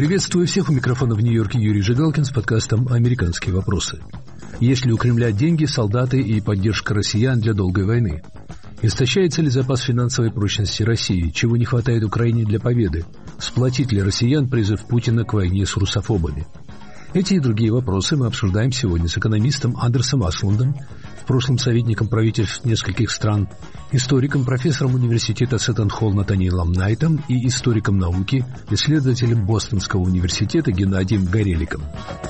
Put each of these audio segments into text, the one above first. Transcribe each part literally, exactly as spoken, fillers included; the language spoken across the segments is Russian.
Приветствую всех, у микрофона в Нью-Йорке Юрий Жигалкин с подкастом «Американские вопросы». Есть ли у Кремля деньги, солдаты и поддержка россиян для долгой войны? Истощается ли запас финансовой прочности России? Чего не хватает Украине для победы? Сплотит ли россиян призыв Путина к войне с русофобами? Эти и другие вопросы мы обсуждаем сегодня с экономистом Андерсом Аслундом, в прошлом советником правительств нескольких стран, историком, профессором университета Сеттон-Холл Натаниэлом Найтом и историком науки, исследователем Бостонского университета Геннадием Гореликом.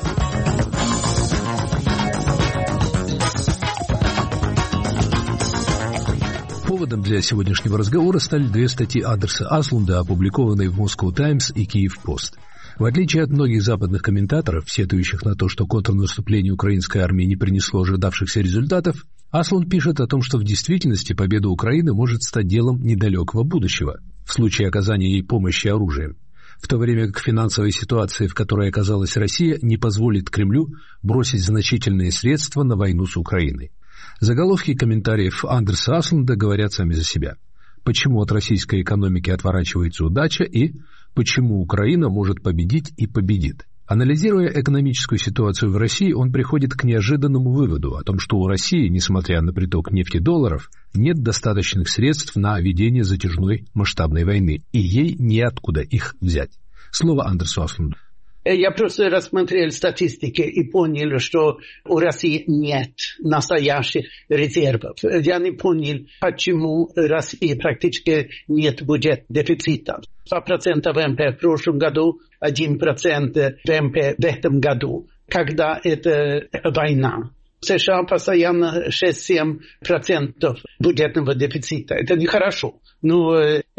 Поводом для сегодняшнего разговора стали две статьи Андерса Аслунда, опубликованные в Moscow Times и Kyiv Post. В отличие от многих западных комментаторов, сетующих на то, что контрнаступление украинской армии не принесло ожидавшихся результатов, Аслунд пишет о том, что в действительности победа Украины может стать делом недалекого будущего, в случае оказания ей помощи оружием, в то время как финансовая ситуация, в которой оказалась Россия, не позволит Кремлю бросить значительные средства на войну с Украиной. Заголовки комментариев Андерса Аслунда говорят сами за себя. Почему от российской экономики отворачивается удача и почему Украина может победить и победит. Анализируя экономическую ситуацию в России, он приходит к неожиданному выводу о том, что у России, несмотря на приток нефтедолларов, нет достаточных средств на ведение затяжной масштабной войны, и ей неоткуда их взять. Слово Андерсу Аслунду. Я просто рассмотрел статистики и понял, что у России нет настоящих резервов. Я не понял, почему у России практически нет бюджета дефицита. два процента ВМП в прошлом году, один процент ВМП в этом году, когда это война. В США постоянно шесть-семь процентов бюджетного дефицита. Это нехорошо. Но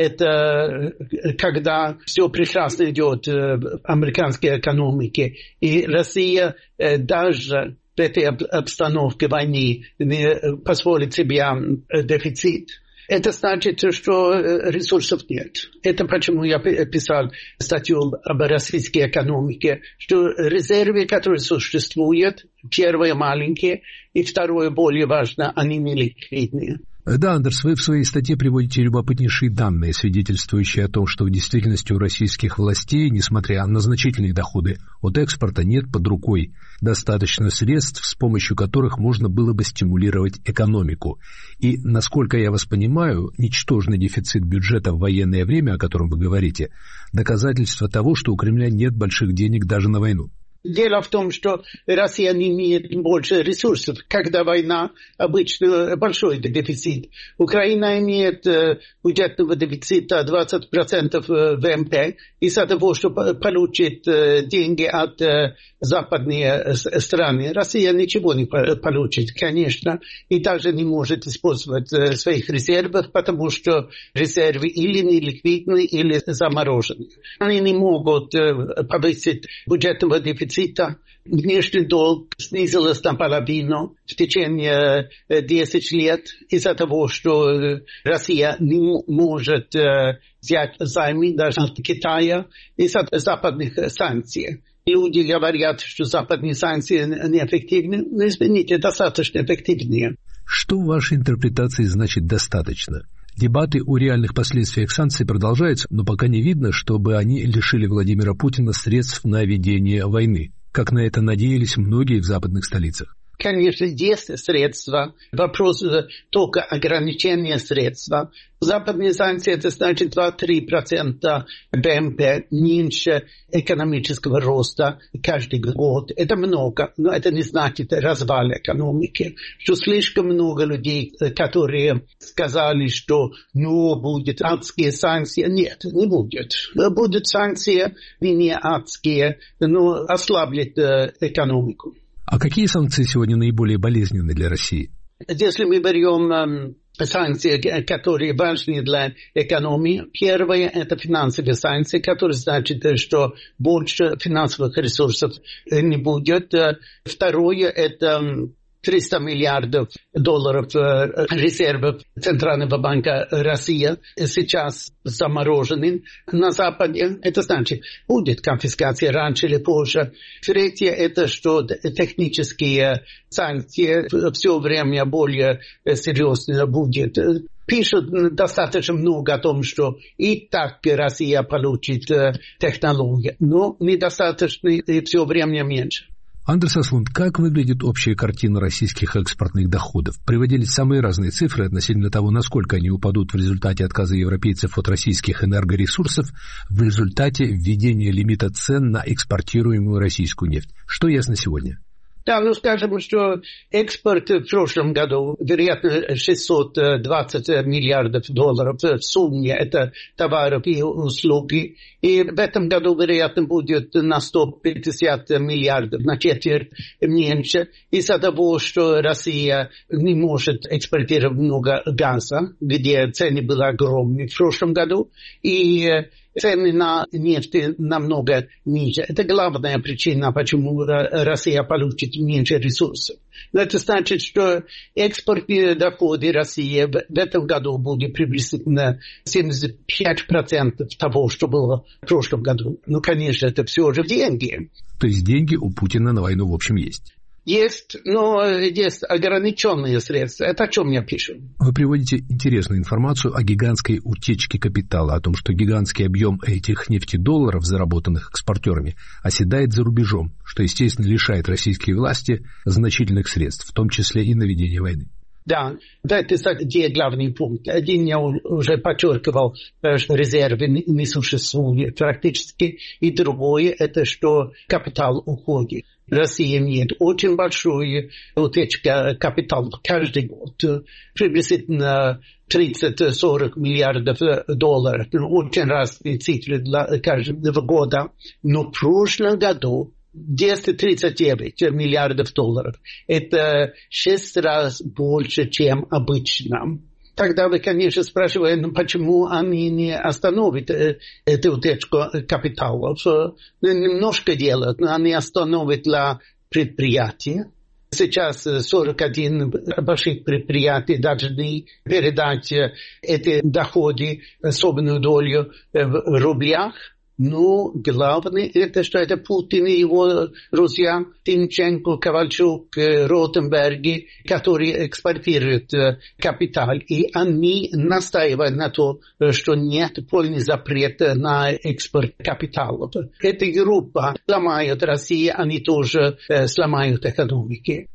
это когда все прекрасно идет в американской экономике. И Россия даже в этой обстановке войны не позволит себе дефицит. Это значит, что ресурсов нет. Это почему я писал статью об российской экономике, что резервы, которые существуют, первое маленькие, и второе более важно, они не ликвидные. Да, Андерс, вы в своей статье приводите любопытнейшие данные, свидетельствующие о том, что в действительности у российских властей, несмотря на значительные доходы от экспорта, нет под рукой достаточно средств, с помощью которых можно было бы стимулировать экономику. И, насколько я вас понимаю, ничтожный дефицит бюджета в военное время, о котором вы говорите, доказательство того, что у Кремля нет больших денег даже на войну. Дело в том, что Россия не имеет больше ресурсов. Когда война, обычно большой дефицит. Украина имеет э, бюджетного дефицита двадцать процентов ВМП. Из-за того, что получит э, деньги от э, западных стран, Россия ничего не получит, конечно. И даже не может использовать э, своих резервов, потому что резервы или неликвидны, или заморожены. Они не могут э, повысить бюджетного дефицита. Внешний долг снизился наполовину в течение десяти лет из-за того, что Россия не может взять займы даже от Китая из-за западных санкций. Люди говорят, что западные санкции неэффективны, но, извините, достаточно эффективнее. Что в вашей интерпретации значит «достаточно»? Дебаты о реальных последствиях санкций продолжаются, но пока не видно, чтобы они лишили Владимира Путина средств на ведение войны, как на это надеялись многие в западных столицах. Конечно, есть средства. Вопрос только ограничения средств. Западные санкции, это значит два-три процента ВМП меньше экономического роста каждый год. Это много, но это не значит развал экономики. Что слишком много людей, которые сказали, что ну, будут адские санкции. Нет, не будет. Будут санкции, не адские, но ослаблят экономику. А какие санкции сегодня наиболее болезненны для России? Если мы берем э, санкции, которые важны для экономии, первое – это финансовые санкции, которые значит, что больше финансовых ресурсов не будет. Второе – это триста миллиардов долларов резервов Центрального банка России сейчас заморожены на Западе. Это значит, будет конфискация раньше или позже. Третье, это что технические санкции все время более серьезно будет. Пишут достаточно много о том, что и так Россия получит э, технологии, но недостаточно и все время меньше. Андерс Аслунд, как выглядит общая картина российских экспортных доходов? Приводились самые разные цифры относительно того, насколько они упадут в результате отказа европейцев от российских энергоресурсов в результате введения лимита цен на экспортируемую российскую нефть. Что ясно сегодня? Да, ну скажем, что экспорт в прошлом году, вероятно, шестьсот двадцать миллиардов долларов в сумме, это товаров и услуги. И в этом году, вероятно, будет на сто пятьдесят миллиардов, на четверть меньше. Из-за того, что Россия не может экспортировать много газа, где цены были огромные в прошлом году, и цены на нефть намного ниже. Это главная причина, почему Россия получит меньше ресурсов. Но это значит, что экспортные доходы России в этом году будут приблизительно семьдесят пять процентов того, что было в прошлом году. Ну, конечно, это все же деньги. То есть деньги у Путина на войну в общем есть? Есть, но есть ограниченные средства. Это о чем я пишу. Вы приводите интересную информацию о гигантской утечке капитала, о том, что гигантский объем этих нефтедолларов, заработанных экспортерами, оседает за рубежом, что, естественно, лишает российские власти значительных средств, в том числе и на ведение войны. Да, это где главный пункт. Один я уже подчеркивал, что резервы не существуют практически, и другое, это что капитал уходит. Россия имеет очень большую утечку капитала каждый год, приблизительно тридцать-сорок миллиардов долларов. Очень разные цифры для каждого года. Но в прошлом году двести тридцать девять миллиардов долларов. Это шесть раз больше, чем обычно. Тогда вы, конечно, спрашиваете, почему они не остановят эту утечку капиталов. Немножко делают, но они остановят для предприятий. Сейчас сорок один больших предприятий должны передать эти доходы, особенную долю в рублях. Но главное, это что это Путин и его друзья Тимченко, Ковальчук, Ротенберги, которые экспортируют капитал. И они настаивают на том, что нет полный запрет на экспорт капиталов. Эта группа сломает Россию, они тоже сломают экономики.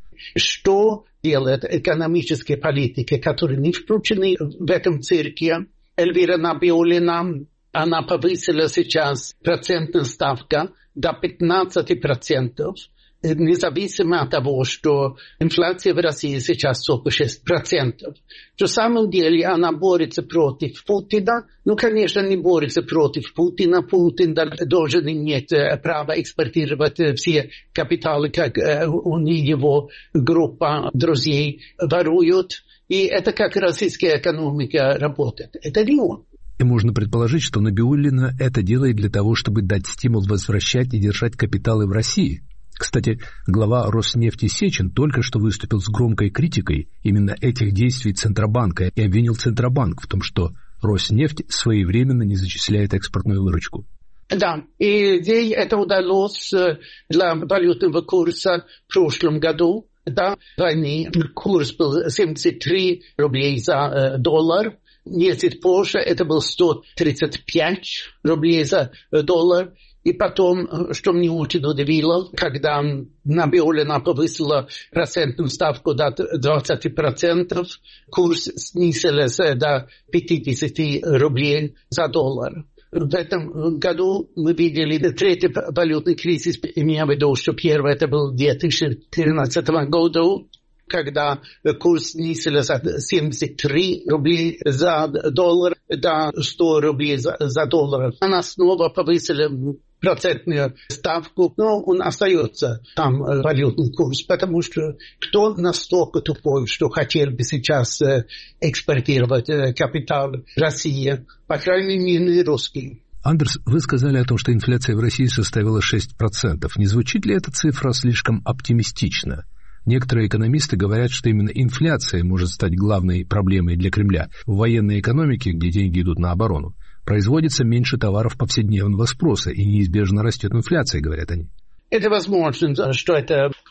Что делает экономические политики, которые не включены в этом цирке? Эльвира Набиуллина, она повысила сейчас процентную ставку до пятнадцать процентов, независимо от того, что инфляция в России сейчас сорок шесть процентов. На самом деле она борется против Путина. Ну, конечно, не борется против Путина. Путин должен иметь право экспортировать все капиталы, как он и его группа друзей воруют. И это как российская экономика работает. Это не он. И можно предположить, что Набиуллина это делает для того, чтобы дать стимул возвращать и держать капиталы в России. Кстати, глава Роснефти Сечин только что выступил с громкой критикой именно этих действий Центробанка и обвинил Центробанк в том, что Роснефть своевременно не зачисляет экспортную выручку. Да, и ей это удалось для валютного курса в прошлом году. До войны курс был семьдесят три рублей за э, доллар. Месяц позже это был сто тридцать пять рублей за доллар. И потом, что меня очень удивило, когда Набиуллина повысила процентную ставку до двадцати процентов, курс снизился до пятидесяти рублей за доллар. В этом году мы видели третий валютный кризис, имея в виду, что первый это был в две тысячи тринадцатом году, когда курс снизился за семьдесят три рубля за доллар до сто рублей за, за доллар. Она снова повысила процентную ставку, но он остается там валютный курс, потому что кто настолько тупой, что хотел бы сейчас экспортировать капитал России, по крайней мере, русский. Андерс, вы сказали о том, что инфляция в России составила шесть процентов. Не звучит ли эта цифра слишком оптимистично? Некоторые экономисты говорят, что именно инфляция может стать главной проблемой для Кремля. В военной экономике, где деньги идут на оборону, производится меньше товаров повседневного спроса, и неизбежно растет инфляция, говорят они. Это возможно, что это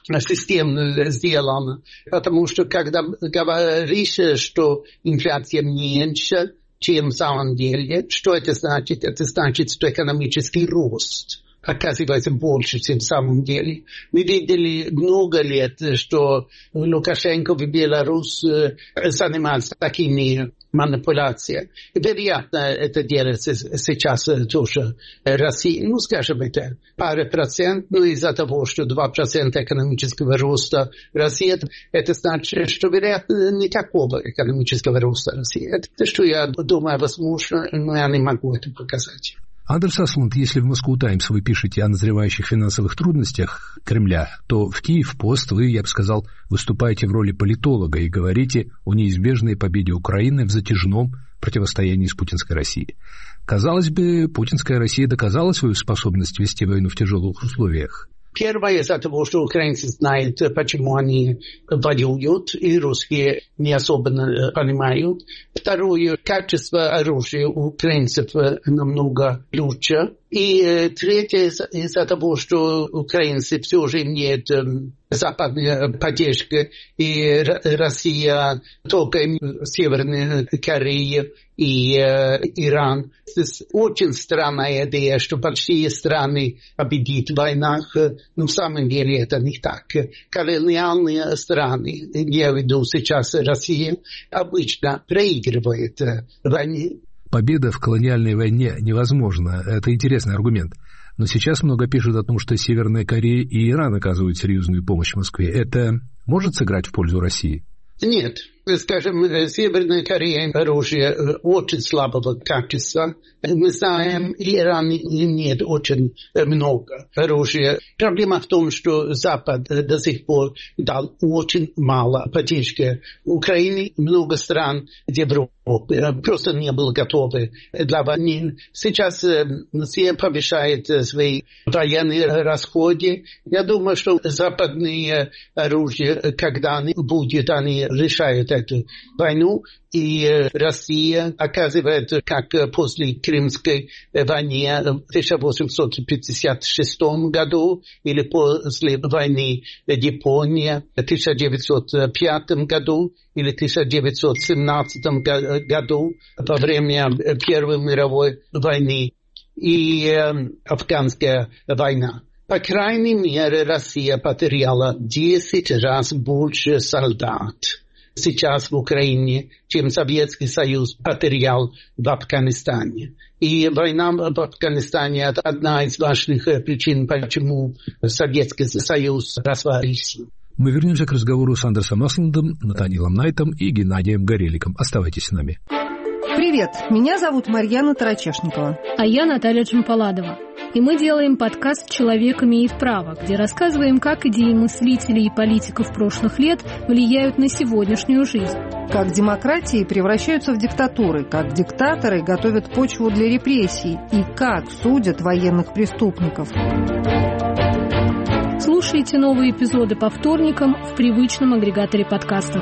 системно сделано. Потому что когда говоришь, что инфляция меньше, чем в самом деле, что это значит? Это значит, что экономический рост оказывается больше, чем в самом деле. Мы видели много лет, что Лукашенко в Беларуси занимался такими манипуляциями. Вероятно, это делается сейчас тоже Россия. Ну, скажем, это пара процентов, но из-за того, что два процента экономического роста России, это значит, что, вероятно, никакого экономического роста России. Это что я думаю, возможно, но я не могу это показать. Андерс Аслунд, если в Moscow Times вы пишете о назревающих финансовых трудностях Кремля, то в Киев-Пост вы, я бы сказал, выступаете в роли политолога и говорите о неизбежной победе Украины в затяжном противостоянии с путинской Россией. Казалось бы, путинская Россия доказала свою способность вести войну в тяжелых условиях. Первое из-за того, что украинцы знают, почему они воюют, и русские не особенно понимают. Второе, качество оружия у украинцев намного лучше. И третье, из-за того, что украинцы все же имеют западная поддержка, и Россия, только Северная Корея и э, Иран. Это очень странная идея, что большие страны победят в войнах, но в самом деле это не так. Колониальные страны, я веду сейчас Россия, обычно проигрывает в войне. Победа в колониальной войне невозможна. Это интересный аргумент. Но сейчас много пишут о том, что Северная Корея и Иран оказывают серьезную помощь Москве. Это может сыграть в пользу России? Нет. Скажем, Северная Корея оружие очень слабого качества. Мы знаем, Иран имеет очень много оружия. Проблема в том, что Запад до сих пор дал очень мало поддержки Украине. Много стран Европы просто не были готовы для войны. Сейчас все повышают свои военные расходы. Я думаю, что западные оружия, когда они будут, они решают эту войну, и Россия оказывает, как после Крымской войны в тысяча восемьсот пятьдесят шестом году или после войны Япония в тысяча девятьсот пятом году или тысяча девятьсот семнадцатом году во время Первой мировой войны и э, Афганская война. По крайней мере, Россия потеряла десять раз больше солдат сейчас в Украине, чем Советский Союз потерял в Афганистане. И война в Афганистане – это одна из важных причин, почему Советский Союз развалился. Мы вернемся к разговору с Андерсом Аслундом, Натаниэлом Найтом и Геннадием Гореликом. Оставайтесь с нами. Привет, меня зовут Марьяна Тарачешникова. А я Наталья Джампаладова. И мы делаем подкаст «Человек имеет право», где рассказываем, как идеи мыслителей и политиков прошлых лет влияют на сегодняшнюю жизнь. Как демократии превращаются в диктатуры, как диктаторы готовят почву для репрессий и как судят военных преступников. Слушайте новые эпизоды по вторникам в привычном агрегаторе подкастов.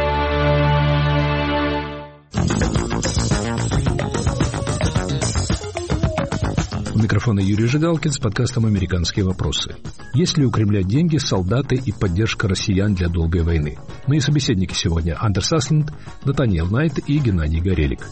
У микрофона Юрий Жигалкин с подкастом «Американские вопросы». Есть ли у Кремля деньги, солдаты и поддержка россиян для долгой войны? Мои собеседники сегодня Андерс Аслунд, Натаниэл Найт и Геннадий Горелик.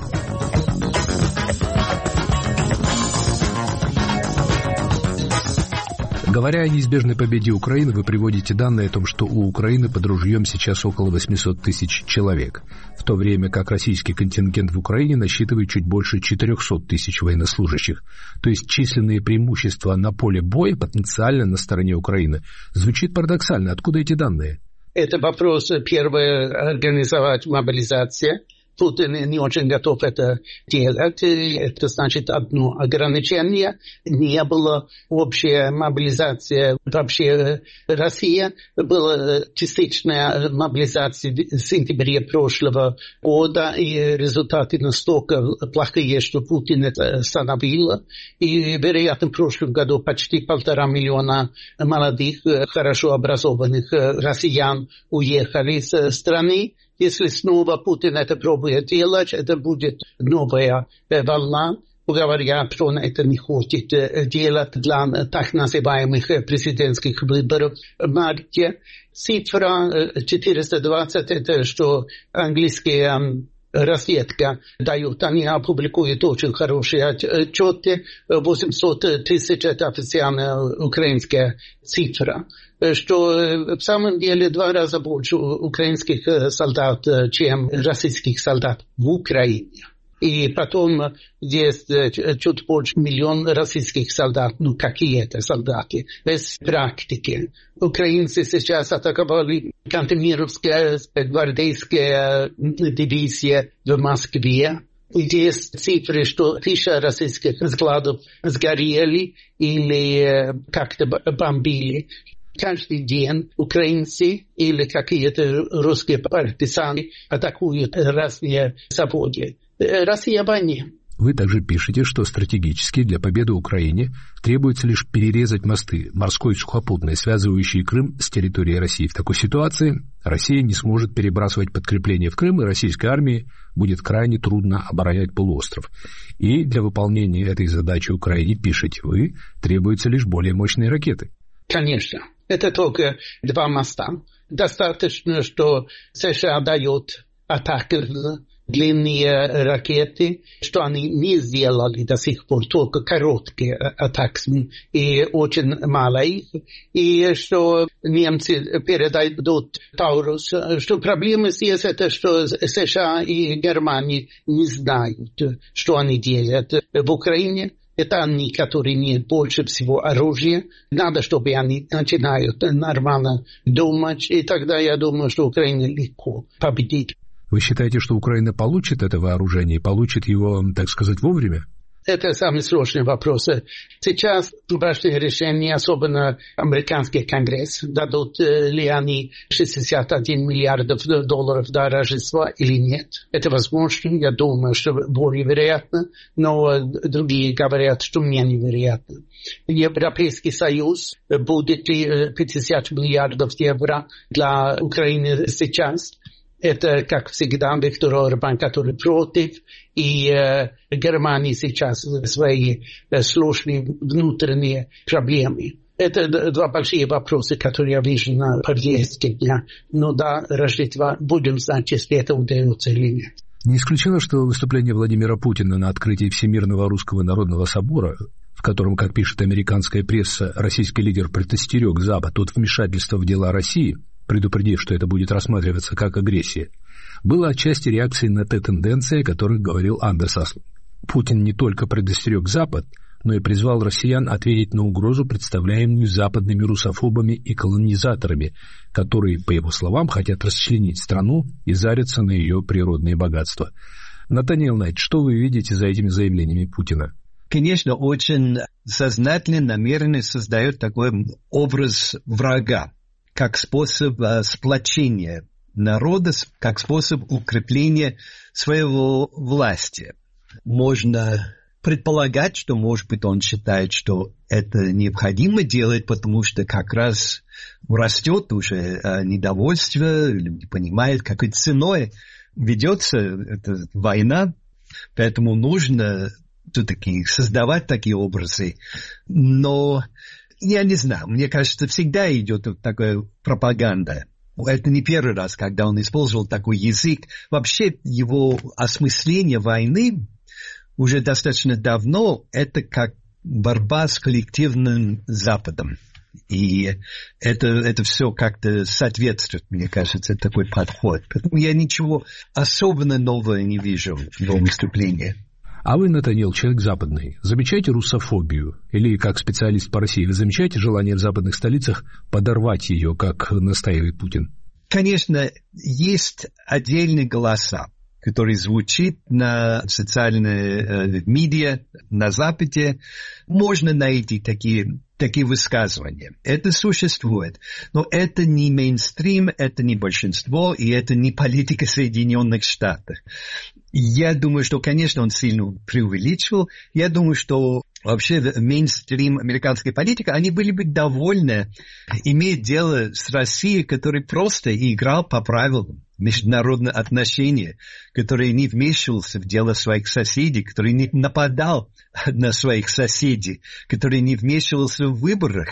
Говоря о неизбежной победе Украины, вы приводите данные о том, что у Украины под ружьем сейчас около восемьсот тысяч человек, в то время как российский контингент в Украине насчитывает чуть больше четыреста тысяч военнослужащих. То есть численные преимущества на поле боя потенциально на стороне Украины. Звучит парадоксально. Откуда эти данные? Это вопрос, первое, организовать мобилизацию. Путин не очень готов это делать. Это значит одно ограничение. Не было общей мобилизации. Вообще Россия была частичная мобилизация в сентябре прошлого года, и результаты настолько плохие, что Путин это остановил. И, вероятно, в прошлом году почти полтора миллиона молодых, хорошо образованных россиян уехали из страны. Если снова Путин это пробует делать, это будет новая волна. говорят, что он это не хочет делать для так называемых президентских выборов в марте. Цифра четыреста двадцать – это что английские разведка дают. Они опубликуют очень хорошие отчеты. восемьсот тысяч – это официальная украинская цифра. Что в самом деле два раза больше украинских солдат, чем российских солдат в Украине. И потом есть чуть больше миллиона российских солдат. Ну, какие это солдаты? Без практики. Украинцы сейчас атаковали Кантемировская гвардейская дивизия в Москве. Есть цифры, что тысяча российских складов сгорели или как-то бомбили. Каждый день украинцы или какие-то русские партизаны атакуют разные заводы. Россия в войне. Вы также пишете, что стратегически для победы Украине требуется лишь перерезать мосты, морской и сухопутные, связывающие Крым с территорией России. В такой ситуации Россия не сможет перебрасывать подкрепления в Крым, и российской армии будет крайне трудно оборонять полуостров. И для выполнения этой задачи Украине, пишете вы, требуются лишь более мощные ракеты. Конечно. Это только два моста. Достаточно, что США дает атаки длинные ракеты, что они не сделали до сих пор, только короткие атаки, и очень мало их, и что немцы передают Таурус, что проблема здесь это, что США и Германия не знают, что они делают в Украине. Это они, которые имеют больше всего оружия. Надо, чтобы они начинают нормально думать, и тогда я думаю, что Украина легко победит. Вы считаете, что Украина получит это вооружение и получит его, так сказать, вовремя? Это самый сложный вопрос. Сейчас важное решение, особенно американский конгресс, дадут ли они шестьдесят один миллиард долларов до Рождества или нет. Это возможно, я думаю, что более вероятно, но другие говорят, что менее вероятно. Европейский Союз будет ли пятьдесят миллиардов евро для Украины сейчас? Это, как всегда, Виктор Орбан, который против, и э, Германия сейчас свои э, сложные внутренние проблемы. Это два большие вопроса, которые я вижу на повестке дня. Но до Рождества будем знать, если это удается или нет. Не исключено, что выступление Владимира Путина на открытии Всемирного Русского Народного Собора, в котором, как пишет американская пресса, российский лидер предостерег Запад от вмешательства в дела России, предупредив, что это будет рассматриваться как агрессия, было отчасти реакцией на те тенденции, о которых говорил Андерс Аслунд. Путин не только предостерег Запад, но и призвал россиян ответить на угрозу, представляемую западными русофобами и колонизаторами, которые, по его словам, хотят расчленить страну и зариться на ее природные богатства. Натаниэл Найт, что вы видите за этими заявлениями Путина? Конечно, очень сознательно, намеренно создает такой образ врага, как способ uh, сплочения народа, как способ укрепления своего власти. Можно предполагать, что, может быть, он считает, что это необходимо делать, потому что как раз растет уже uh, недовольство, люди понимают, какой ценой ведется эта война, поэтому нужно все-таки создавать такие образы. Но я не знаю, мне кажется, всегда идет такая пропаганда. Это не первый раз, когда он использовал такой язык. Вообще его осмысление войны уже достаточно давно, это как борьба с коллективным Западом. И это, это все как-то соответствует, мне кажется, такой подход. Поэтому я ничего особенно нового не вижу в его выступлении. А вы, Натаниэл, человек западный, замечаете русофобию? Или, как специалист по России, вы замечаете желание в западных столицах подорвать ее, как настаивает Путин? Конечно, есть отдельные голоса, которые звучат на социальные э, медиа на Западе. Можно найти такие, такие высказывания. Это существует. Но это не мейнстрим, это не большинство, и это не политика Соединенных Штатов. Я думаю, что, конечно, он сильно преувеличивал. Я думаю, что вообще мейнстрим американской политики, они были бы довольны иметь дело с Россией, которая просто играл по правилам международных отношений, который не вмешивался в дело своих соседей, который не нападал на своих соседей, который не вмешивался в выборах,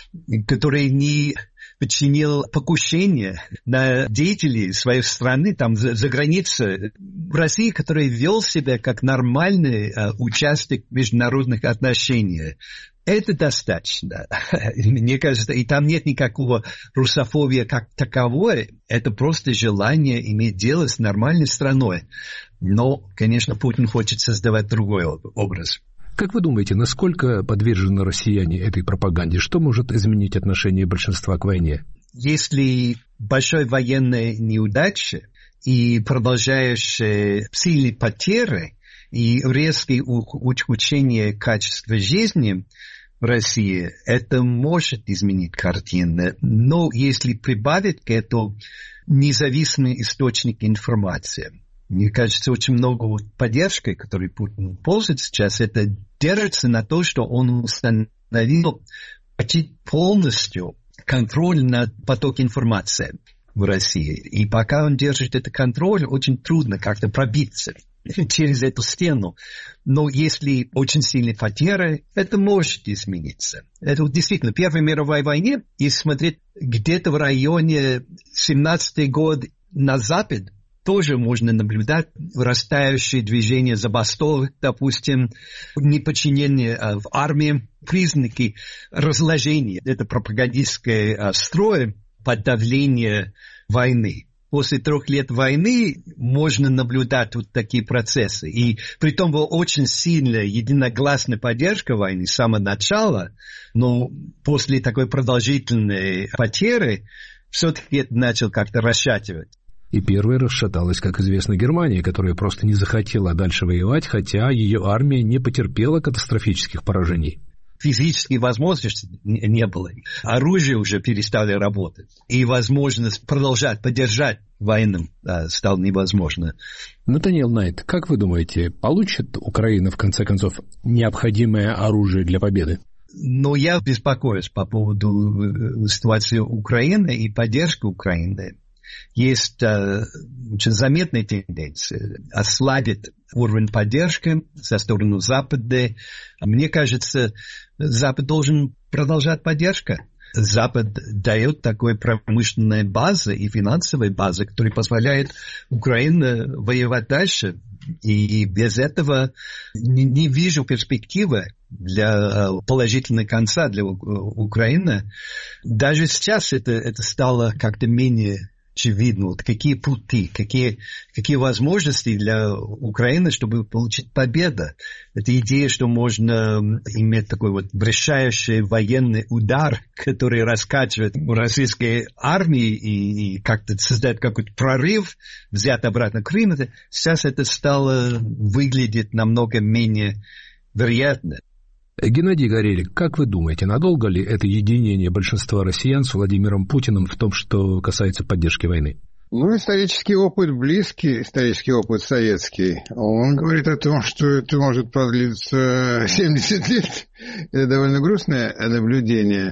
который не подчинил покушение на деятелей своей страны, там, за, за границей. Россия, которая вел себя как нормальный э, участник международных отношений. Это достаточно. Мне кажется, и там нет никакого русофобии как таковой. Это просто желание иметь дело с нормальной страной. Но, конечно, Путин хочет создавать другой образ. Как вы думаете, насколько подвержены россияне этой пропаганде? Что может изменить отношение большинства к войне? Если большой военной неудачи и продолжающие сильные потери и резкое ухудшение качества жизни в России, это может изменить картину. Но если прибавить к этому независимый источник информации, мне кажется, очень много поддержки, которой Путин пользуется сейчас, это держится на то, что он установил почти полностью контроль над потоком информации в России. И пока он держит этот контроль, очень трудно как-то пробиться через эту стену. Но если очень сильные потери, это может измениться. Это действительно Первая мировая война, если смотреть где-то в районе семнадцатый год на запад, тоже можно наблюдать растающее движение забастовок, допустим, неподчинение в армии, признаки разложения. Это пропагандистское строй под давлением войны. После трех лет войны можно наблюдать вот такие процессы. И притом была очень сильная единогласная поддержка войны с самого начала, но после такой продолжительной потери все-таки это начал как-то расшатывать. И первая расшаталась, как известно, Германия, которая просто не захотела дальше воевать, хотя ее армия не потерпела катастрофических поражений. Физической возможности не было. Оружие уже перестали работать. И возможность продолжать поддержать войну да, стала невозможна. Натаниэл Найт, как вы думаете, получит Украина, в конце концов, необходимое оружие для победы? Но я беспокоюсь по поводу ситуации Украины и поддержки Украины. Есть э, очень заметная тенденция ослабить уровень поддержки со стороны Запада. Мне кажется, Запад должен продолжать поддержку. Запад дает такой промышленной базы и финансовой базы, которая позволяет Украине воевать дальше. И без этого не, не вижу перспективы для положительного конца для Украины. Даже сейчас это, это стало как-то менее очевидно, вот какие пути, какие, какие возможности для Украины, чтобы получить победу. Это идея, что можно иметь такой вот решающий военный удар, который раскачивает российской армии и, и как-то создает какой-то прорыв, взять обратно Крым. Это, сейчас это стало выглядеть намного менее вероятно. Геннадий Горелик, как вы думаете, надолго ли это единение большинства россиян с Владимиром Путиным в том, что касается поддержки войны? Ну, исторический опыт близкий, исторический опыт советский, он говорит о том, что это может продлиться семьдесят лет. Это довольно грустное наблюдение.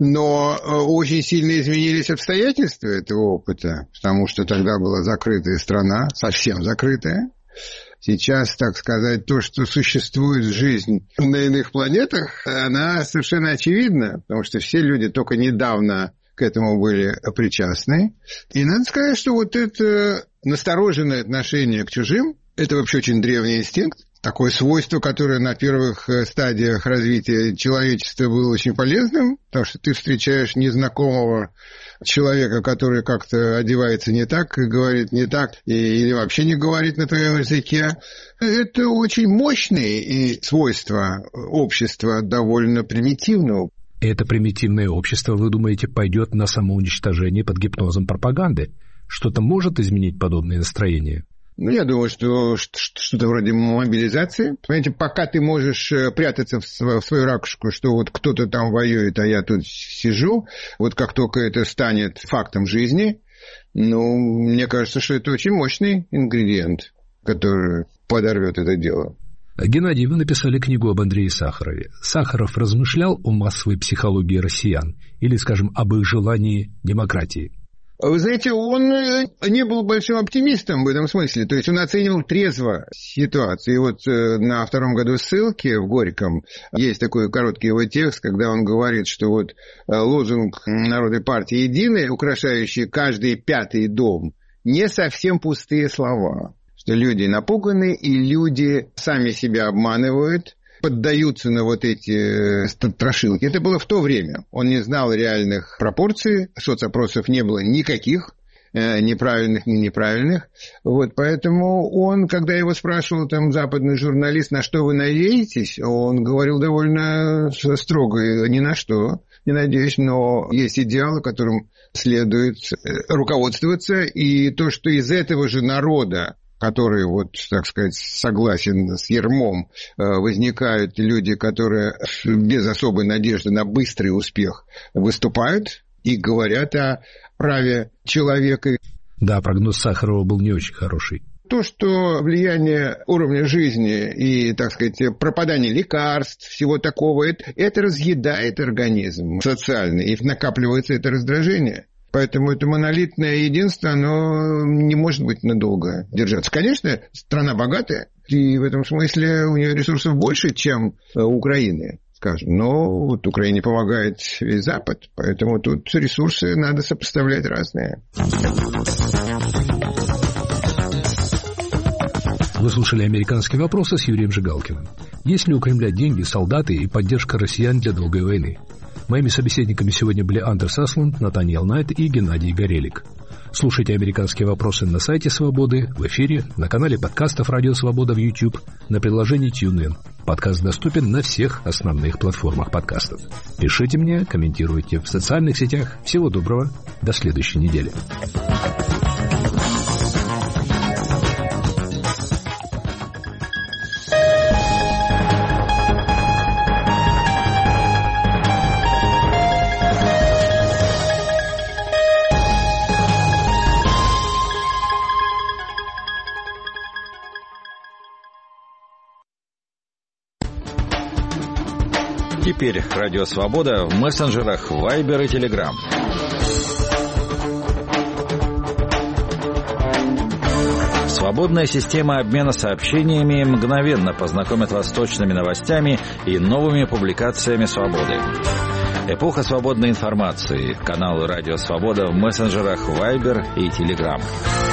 Но очень сильно изменились обстоятельства этого опыта, потому что тогда была закрытая страна, совсем закрытая. Сейчас, так сказать, то, что существует жизнь на иных планетах, она совершенно очевидна, потому что все люди только недавно к этому были причастны. И надо сказать, что вот это настороженное отношение к чужим, это вообще очень древний инстинкт, такое свойство, которое на первых стадиях развития человечества было очень полезным, потому что ты встречаешь незнакомого человека, который как-то одевается не так, говорит не так, и, или вообще не говорит на твоем языке. Это очень мощные и свойства общества довольно примитивного. Это примитивное общество, вы думаете, пойдет на самоуничтожение под гипнозом пропаганды? Что-то может изменить подобное настроение? Ну, я думаю, что что-то вроде мобилизации. Понимаете, пока ты можешь прятаться в свою ракушку, что вот кто-то там воюет, а я тут сижу, вот как только это станет фактом жизни, ну, мне кажется, что это очень мощный ингредиент, который подорвет это дело. Геннадий, вы написали книгу об Андрее Сахарове. Сахаров размышлял о массовой психологии россиян или, скажем, об их желании демократии? Вы знаете, он не был большим оптимистом в этом смысле. То есть он оценивал трезво ситуацию. И вот на втором году ссылки в Горьком есть такой короткий его текст, когда он говорит, что вот лозунг Народной партии «Единая», украшающий каждый пятый дом, не совсем пустые слова. Что люди напуганы, и люди сами себя обманывают, поддаются на вот эти страшилки. Это было в то время. Он не знал реальных пропорций, соцопросов не было никаких, ни правильных, ни неправильных. Вот, поэтому он, когда его спрашивал там западный журналист, на что вы надеетесь, он говорил довольно строго: ни на что не надеюсь, но есть идеалы, которым следует руководствоваться, и то, что из этого же народа, который, вот, так сказать, согласен с ярмом, возникают люди, которые без особой надежды на быстрый успех выступают и говорят о праве человека. Да, прогноз Сахарова был не очень хороший. То, что влияние уровня жизни и, так сказать, пропадание лекарств, всего такого, это, это разъедает организм социально, и накапливается это раздражение. Поэтому это монолитное единство, оно не может быть надолго держаться. Конечно, страна богатая, и в этом смысле у нее ресурсов больше, чем у Украины, скажем. Но вот Украине помогает весь Запад, поэтому тут ресурсы надо сопоставлять разные. Вы слушали «Американские вопросы» с Юрием Жигалкиным. Есть ли у Кремля деньги, солдаты и поддержка россиян для долгой войны? Моими собеседниками сегодня были Андерс Аслунд, Натаниэл Найт и Геннадий Горелик. Слушайте «Американские вопросы» на сайте «Свободы», в эфире, на канале подкастов «Радио Свобода» в YouTube, на приложении TuneIn. Подкаст доступен на всех основных платформах подкастов. Пишите мне, комментируйте в социальных сетях. Всего доброго. До следующей недели. Теперь Радио Свобода в мессенджерах Viber и Telegram. Свободная система обмена сообщениями мгновенно познакомит вас с точными новостями и новыми публикациями «Свободы». Эпоха свободной информации. Каналы Радио Свобода в мессенджерах Viber и Telegram.